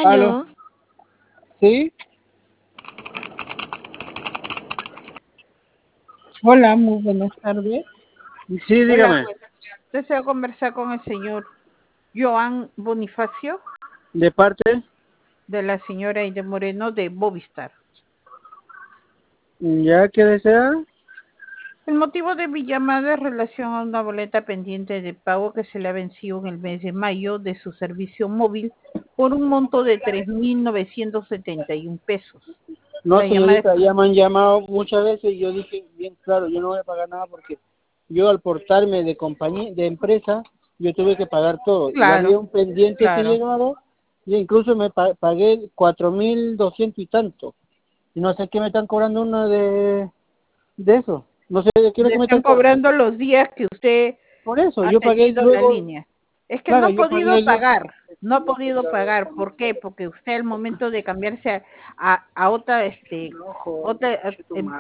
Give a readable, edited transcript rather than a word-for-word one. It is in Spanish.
Aló, Aló, ¿sí? Hola, muy buenas tardes. Sí, hola, dígame. buenas. Deseo conversar con el señor Joan Bonifacio, ¿De parte? de la señora Aide Moreno de Bovistar. ¿Ya qué desea? El motivo de mi llamada es relación a una boleta pendiente de pago que se le ha vencido en el mes de mayo de su servicio móvil por un monto de 3.971 pesos. No, La llamada es... señorita, ya me han llamado muchas veces y yo dije bien claro, yo no voy a pagar nada porque yo al portarme de compañía, de empresa, yo tuve que pagar todo. Y había Claro, un pendiente que claro. llegaba y incluso me pagué 4.200 y tanto. Y no sé qué me están cobrando uno de eso. No sé de qué es lo Le que me están están cobrando. cobrando los días que usted Por eso, ha yo pagué tenido la luego, línea. Es que no claro, ha yo pagué podido el... pagar, no ha podido pagar. ¿Por qué? Porque usted al momento de cambiarse a otra, otra